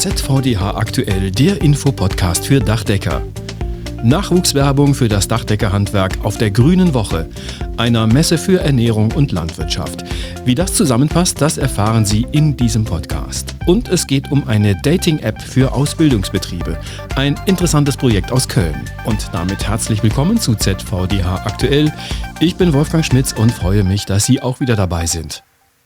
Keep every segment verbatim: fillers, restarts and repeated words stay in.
Z V D H aktuell, der Infopodcast für Dachdecker. Nachwuchswerbung für das Dachdeckerhandwerk auf der Grünen Woche, einer Messe für Ernährung und Landwirtschaft. Wie das zusammenpasst, das erfahren Sie in diesem Podcast. Und es geht um eine Dating-App für Ausbildungsbetriebe. Ein interessantes Projekt aus Köln. Und damit herzlich willkommen zu Z V D H aktuell. Ich bin Wolfgang Schmitz und freue mich, dass Sie auch wieder dabei sind.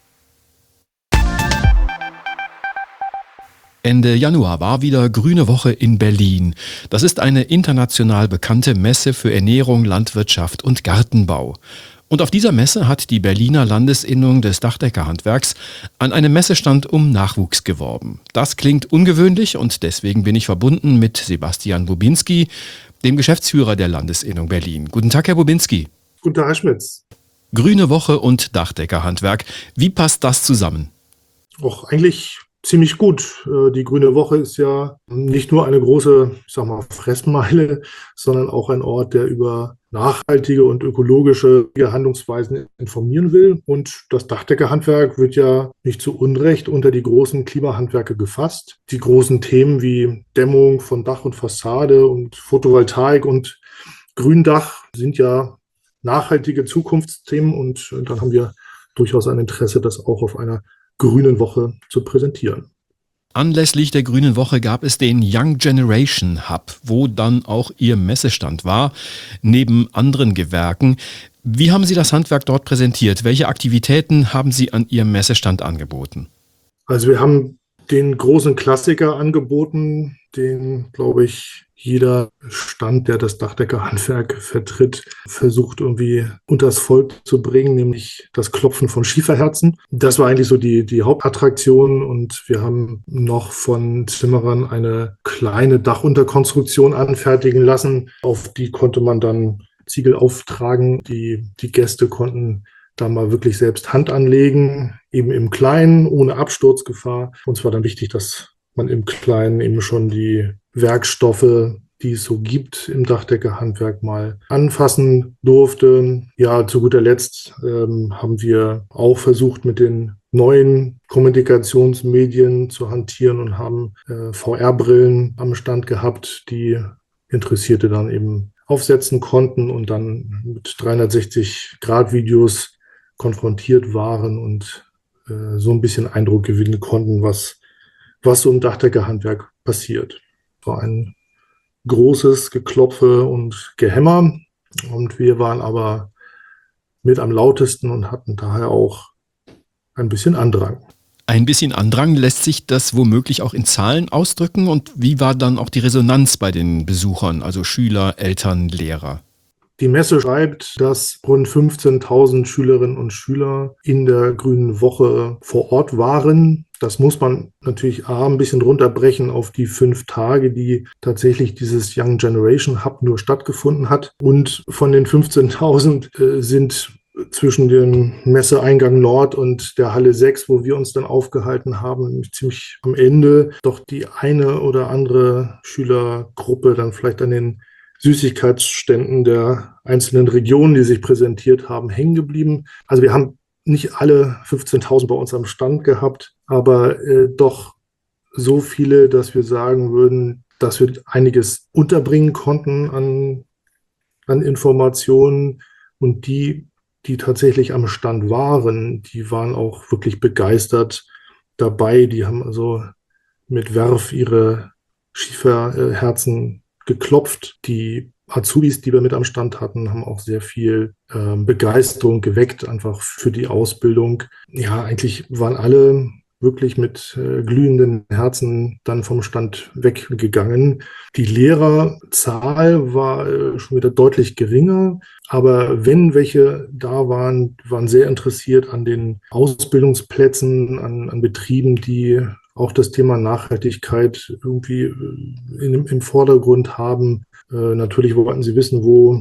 Ende Januar war wieder Grüne Woche in Berlin. Das ist eine international bekannte Messe für Ernährung, Landwirtschaft und Gartenbau. Und auf dieser Messe hat die Berliner Landesinnung des Dachdeckerhandwerks an einem Messestand um Nachwuchs geworben. Das klingt ungewöhnlich und deswegen bin ich verbunden mit Sebastian Bobinski, dem Geschäftsführer der Landesinnung Berlin. Guten Tag, Herr Bobinski. Guten Tag, Herr Schmitz. Grüne Woche und Dachdeckerhandwerk. Wie passt das zusammen? Auch eigentlich ziemlich gut. Die Grüne Woche ist ja nicht nur eine große, ich sag mal, Fressmeile, sondern auch ein Ort, der über nachhaltige und ökologische Handlungsweisen informieren will. Und das Dachdeckerhandwerk wird ja nicht zu Unrecht unter die großen Klimahandwerke gefasst. Die großen Themen wie Dämmung von Dach und Fassade und Photovoltaik und Gründach sind ja nachhaltige Zukunftsthemen. Und dann haben wir durchaus ein Interesse, das auch auf einer Grünen Woche zu präsentieren. Anlässlich der Grünen Woche gab es den Young Generation Hub, wo dann auch Ihr Messestand war, neben anderen Gewerken. Wie haben Sie das Handwerk dort präsentiert? Welche Aktivitäten haben Sie an Ihrem Messestand angeboten? Also wir haben den großen Klassiker angeboten, den, glaube ich, jeder Stand, der das Dachdeckerhandwerk vertritt, versucht irgendwie unters Volk zu bringen, nämlich das Klopfen von Schieferherzen. Das war eigentlich so die, die Hauptattraktion und wir haben noch von Zimmerern eine kleine Dachunterkonstruktion anfertigen lassen. Auf die konnte man dann Ziegel auftragen. Die, die Gäste konnten da mal wirklich selbst Hand anlegen, eben im Kleinen, ohne Absturzgefahr. Uns war dann wichtig, dass man im Kleinen eben schon die Werkstoffe, die es so gibt im Dachdeckerhandwerk, mal anfassen durfte. Ja, zu guter Letzt ähm, haben wir auch versucht, mit den neuen Kommunikationsmedien zu hantieren und haben äh, V R-Brillen am Stand gehabt, die Interessierte dann eben aufsetzen konnten und dann mit dreihundertsechzig Grad Videos konfrontiert waren und äh, so ein bisschen Eindruck gewinnen konnten, was, was so im Dachdeckerhandwerk passiert. War ein großes Geklopfe und Gehämmer und wir waren aber mit am lautesten und hatten daher auch ein bisschen Andrang. Ein bisschen Andrang, lässt sich das womöglich auch in Zahlen ausdrücken? Und wie war dann auch die Resonanz bei den Besuchern, also Schüler, Eltern, Lehrer? Die Messe schreibt, dass rund fünfzehntausend Schülerinnen und Schüler in der Grünen Woche vor Ort waren. Das muss man natürlich A, ein bisschen runterbrechen auf die fünf Tage, die tatsächlich dieses Young Generation Hub nur stattgefunden hat. Und von den fünfzehntausend äh, sind zwischen dem Messeeingang Nord und der Halle sechs, wo wir uns dann aufgehalten haben, ziemlich am Ende doch die eine oder andere Schülergruppe dann vielleicht an den Süßigkeitsständen der einzelnen Regionen, die sich präsentiert haben, hängen geblieben. Also wir haben nicht alle fünfzehntausend bei uns am Stand gehabt, aber äh, doch so viele, dass wir sagen würden, dass wir einiges unterbringen konnten an, an Informationen. Und die, die tatsächlich am Stand waren, die waren auch wirklich begeistert dabei. Die haben also mit Werf ihre Schieferherzen geklopft. Die Azubis, die wir mit am Stand hatten, haben auch sehr viel äh, Begeisterung geweckt, einfach für die Ausbildung. Ja, eigentlich waren alle wirklich mit äh, glühenden Herzen dann vom Stand weggegangen. Die Lehrerzahl war äh, schon wieder deutlich geringer, aber wenn welche da waren, waren sehr interessiert an den Ausbildungsplätzen, an, an Betrieben, die auch das Thema Nachhaltigkeit irgendwie in, im Vordergrund haben. Äh, natürlich wollten sie wissen, wo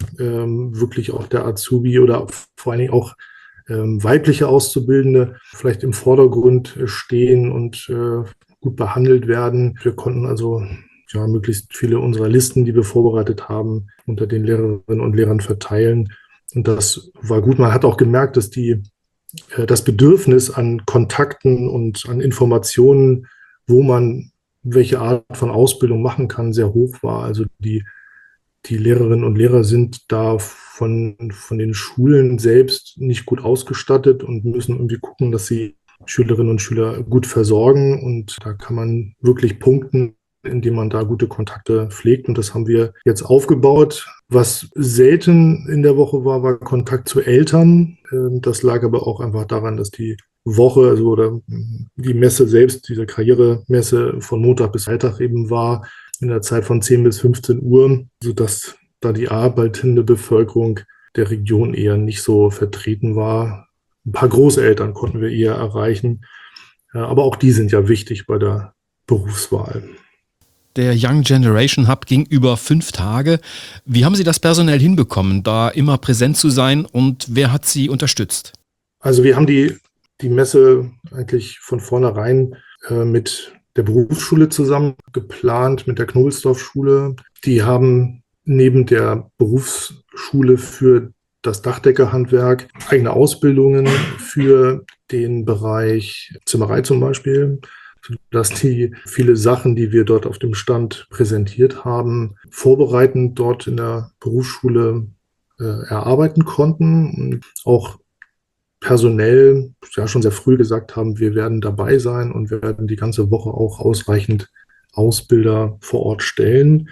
ähm, wirklich auch der Azubi oder vor allen Dingen auch ähm, weibliche Auszubildende vielleicht im Vordergrund stehen und äh, gut behandelt werden. Wir konnten also ja, möglichst viele unserer Listen, die wir vorbereitet haben, unter den Lehrerinnen und Lehrern verteilen. Und das war gut. Man hat auch gemerkt, dass die das Bedürfnis an Kontakten und an Informationen, wo man welche Art von Ausbildung machen kann, sehr hoch war. Also die, die Lehrerinnen und Lehrer sind da von, von den Schulen selbst nicht gut ausgestattet und müssen irgendwie gucken, dass sie Schülerinnen und Schüler gut versorgen. Und da kann man wirklich punkten, indem man da gute Kontakte pflegt. Und das haben wir jetzt aufgebaut. Was selten in der Woche war, war Kontakt zu Eltern. Das lag aber auch einfach daran, dass die Woche, also oder die Messe selbst, diese Karrieremesse von Montag bis Freitag eben war, in der Zeit von zehn bis fünfzehn Uhr, sodass da die arbeitende Bevölkerung der Region eher nicht so vertreten war. Ein paar Großeltern konnten wir eher erreichen, aber auch die sind ja wichtig bei der Berufswahl. Der Young Generation Hub ging über fünf Tage. Wie haben Sie das personell hinbekommen, da immer präsent zu sein, und wer hat Sie unterstützt? Also wir haben die, die Messe eigentlich von vornherein äh, mit der Berufsschule zusammen geplant, mit der Knobelsdorf-Schule. Die haben neben der Berufsschule für das Dachdeckerhandwerk eigene Ausbildungen für den Bereich Zimmerei zum Beispiel, dass die viele Sachen, die wir dort auf dem Stand präsentiert haben, vorbereitend dort in der Berufsschule äh, erarbeiten konnten. Und auch personell ja schon sehr früh gesagt haben, wir werden dabei sein und wir werden die ganze Woche auch ausreichend Ausbilder vor Ort stellen.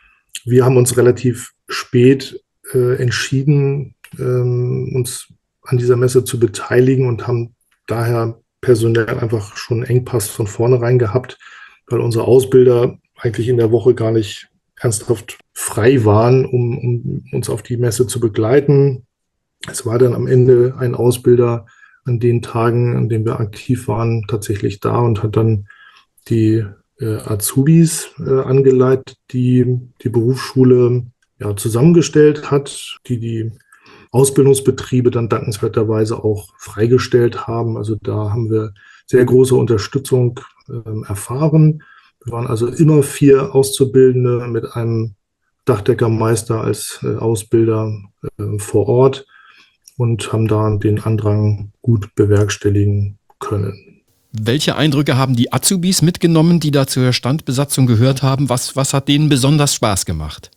Wir haben uns relativ spät äh, entschieden, ähm, uns an dieser Messe zu beteiligen und haben daher personell einfach schon einen Engpass von vornherein gehabt, weil unsere Ausbilder eigentlich in der Woche gar nicht ernsthaft frei waren, um, um uns auf die Messe zu begleiten. Es war dann am Ende ein Ausbilder an den Tagen, an denen wir aktiv waren, tatsächlich da und hat dann die äh, Azubis äh, angeleitet, die die Berufsschule ja, zusammengestellt hat, die die Ausbildungsbetriebe dann dankenswerterweise auch freigestellt haben. Also da haben wir sehr große Unterstützung äh, erfahren. Wir waren also immer vier Auszubildende mit einem Dachdeckermeister als äh, Ausbilder äh, vor Ort und haben da den Andrang gut bewerkstelligen können. Welche Eindrücke haben die Azubis mitgenommen, die da zur Standbesatzung gehört haben? Was, was hat denen besonders Spaß gemacht?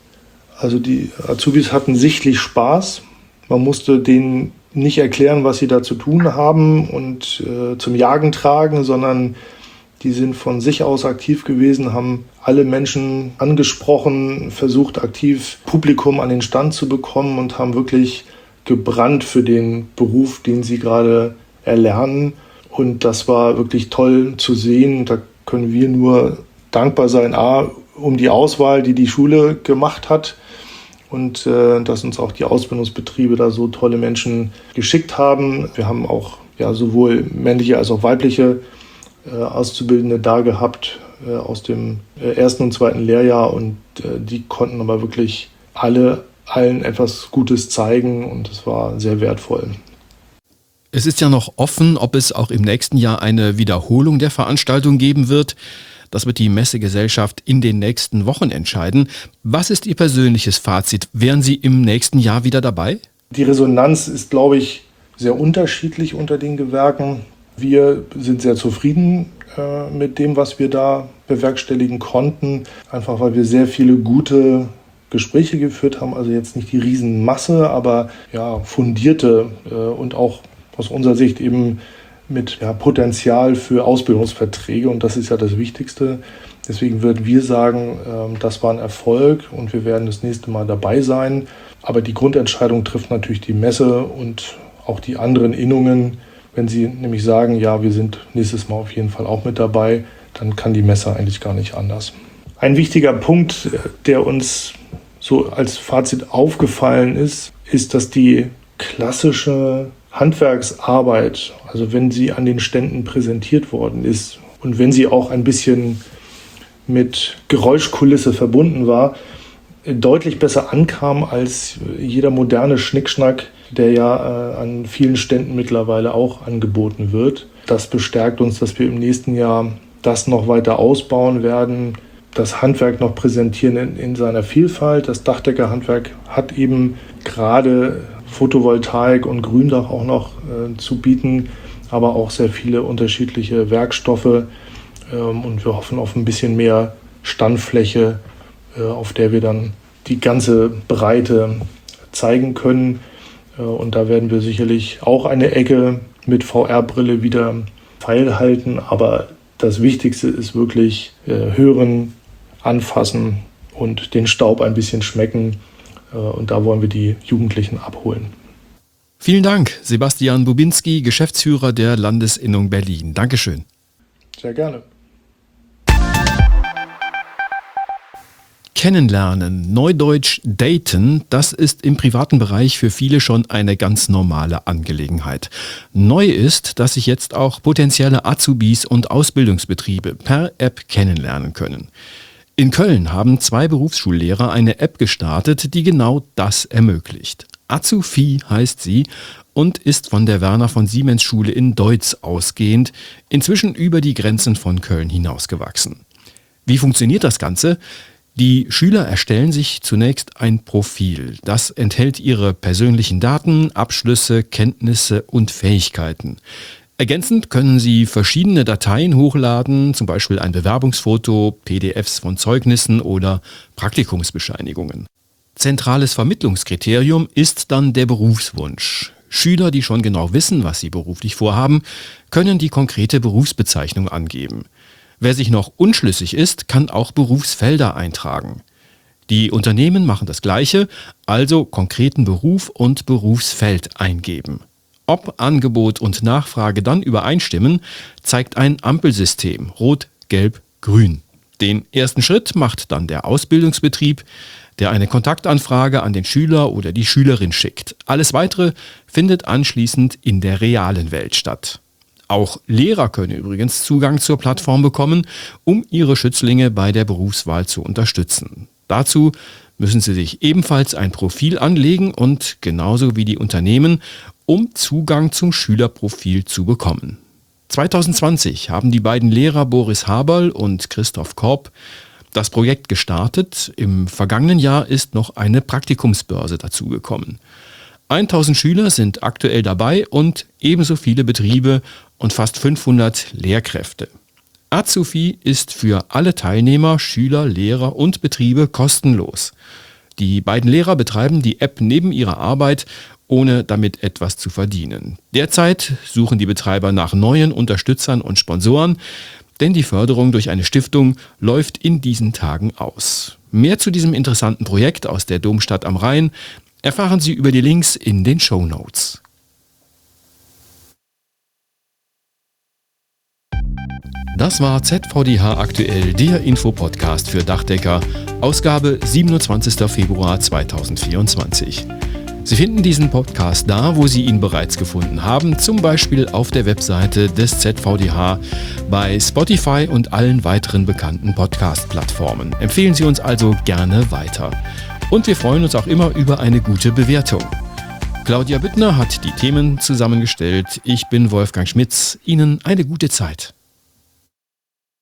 Also die Azubis hatten sichtlich Spaß. Man musste denen nicht erklären, was sie da zu tun haben und äh, zum Jagen tragen, sondern die sind von sich aus aktiv gewesen, haben alle Menschen angesprochen, versucht aktiv Publikum an den Stand zu bekommen und haben wirklich gebrannt für den Beruf, den sie gerade erlernen. Und das war wirklich toll zu sehen. Da können wir nur dankbar sein, A, um die Auswahl, die die Schule gemacht hat. Und äh, dass uns auch die Ausbildungsbetriebe da so tolle Menschen geschickt haben. Wir haben auch ja, sowohl männliche als auch weibliche äh, Auszubildende da gehabt äh, aus dem äh, ersten und zweiten Lehrjahr. Und äh, die konnten aber wirklich alle allen etwas Gutes zeigen und es war sehr wertvoll. Es ist ja noch offen, ob es auch im nächsten Jahr eine Wiederholung der Veranstaltung geben wird. Das wird die Messegesellschaft in den nächsten Wochen entscheiden. Was ist Ihr persönliches Fazit? Wären Sie im nächsten Jahr wieder dabei? Die Resonanz ist, glaube ich, sehr unterschiedlich unter den Gewerken. Wir sind sehr zufrieden äh, mit dem, was wir da bewerkstelligen konnten. Einfach weil wir sehr viele gute Gespräche geführt haben. Also jetzt nicht die Riesenmasse, aber ja, fundierte äh, und auch aus unserer Sicht eben mit ja, Potenzial für Ausbildungsverträge, und das ist ja das Wichtigste. Deswegen würden wir sagen, äh, das war ein Erfolg und wir werden das nächste Mal dabei sein. Aber die Grundentscheidung trifft natürlich die Messe und auch die anderen Innungen. Wenn sie nämlich sagen, ja, wir sind nächstes Mal auf jeden Fall auch mit dabei, dann kann die Messe eigentlich gar nicht anders. Ein wichtiger Punkt, der uns so als Fazit aufgefallen ist, ist, dass die klassische Handwerksarbeit, also wenn sie an den Ständen präsentiert worden ist und wenn sie auch ein bisschen mit Geräuschkulisse verbunden war, deutlich besser ankam als jeder moderne Schnickschnack, der ja äh, an vielen Ständen mittlerweile auch angeboten wird. Das bestärkt uns, dass wir im nächsten Jahr das noch weiter ausbauen werden, das Handwerk noch präsentieren in, in seiner Vielfalt. Das Dachdeckerhandwerk hat eben gerade Photovoltaik und Gründach auch noch äh, zu bieten, aber auch sehr viele unterschiedliche Werkstoffe, ähm, und wir hoffen auf ein bisschen mehr Standfläche, äh, auf der wir dann die ganze Breite zeigen können. Äh, und da werden wir sicherlich auch eine Ecke mit V R-Brille wieder feilhalten. Aber das Wichtigste ist wirklich äh, hören, anfassen und den Staub ein bisschen schmecken. Äh, und da wollen wir die Jugendlichen abholen. Vielen Dank, Sebastian Bubinski, Geschäftsführer der Landesinnung Berlin. Dankeschön. Sehr gerne. Kennenlernen, neudeutsch daten, das ist im privaten Bereich für viele schon eine ganz normale Angelegenheit. Neu ist, dass sich jetzt auch potenzielle Azubis und Ausbildungsbetriebe per App kennenlernen können. In Köln haben zwei Berufsschullehrer eine App gestartet, die genau das ermöglicht. Azufi heißt sie und ist von der Werner von Siemens Schule in Deutz ausgehend inzwischen über die Grenzen von Köln hinausgewachsen. Wie funktioniert das Ganze? Die Schüler erstellen sich zunächst ein Profil. Das enthält ihre persönlichen Daten, Abschlüsse, Kenntnisse und Fähigkeiten. Ergänzend können sie verschiedene Dateien hochladen, zum Beispiel ein Bewerbungsfoto, P D Fs von Zeugnissen oder Praktikumsbescheinigungen. Zentrales Vermittlungskriterium ist dann der Berufswunsch. Schüler, die schon genau wissen, was sie beruflich vorhaben, können die konkrete Berufsbezeichnung angeben. Wer sich noch unschlüssig ist, kann auch Berufsfelder eintragen. Die Unternehmen machen das Gleiche, also konkreten Beruf und Berufsfeld eingeben. Ob Angebot und Nachfrage dann übereinstimmen, zeigt ein Ampelsystem, rot, gelb, grün. Den ersten Schritt macht dann der Ausbildungsbetrieb, der eine Kontaktanfrage an den Schüler oder die Schülerin schickt. Alles Weitere findet anschließend in der realen Welt statt. Auch Lehrer können übrigens Zugang zur Plattform bekommen, um ihre Schützlinge bei der Berufswahl zu unterstützen. Dazu müssen sie sich ebenfalls ein Profil anlegen und genauso wie die Unternehmen, um Zugang zum Schülerprofil zu bekommen. zwanzig zwanzig haben die beiden Lehrer Boris Haberl und Christoph Korb das Projekt gestartet. Im vergangenen Jahr ist noch eine Praktikumsbörse dazugekommen. tausend Schüler sind aktuell dabei und ebenso viele Betriebe und fast fünfhundert Lehrkräfte. Azufi ist für alle Teilnehmer, Schüler, Lehrer und Betriebe kostenlos. Die beiden Lehrer betreiben die App neben ihrer Arbeit, ohne damit etwas zu verdienen. Derzeit suchen die Betreiber nach neuen Unterstützern und Sponsoren, denn die Förderung durch eine Stiftung läuft in diesen Tagen aus. Mehr zu diesem interessanten Projekt aus der Domstadt am Rhein erfahren Sie über die Links in den Shownotes. Das war Z V D H aktuell, der Infopodcast für Dachdecker, Ausgabe siebenundzwanzigster Februar zweitausendvierundzwanzig. Sie finden diesen Podcast da, wo Sie ihn bereits gefunden haben, zum Beispiel auf der Webseite des Z V D H, bei Spotify und allen weiteren bekannten Podcast-Plattformen. Empfehlen Sie uns also gerne weiter. Und wir freuen uns auch immer über eine gute Bewertung. Claudia Büttner hat die Themen zusammengestellt. Ich bin Wolfgang Schmitz. Ihnen eine gute Zeit.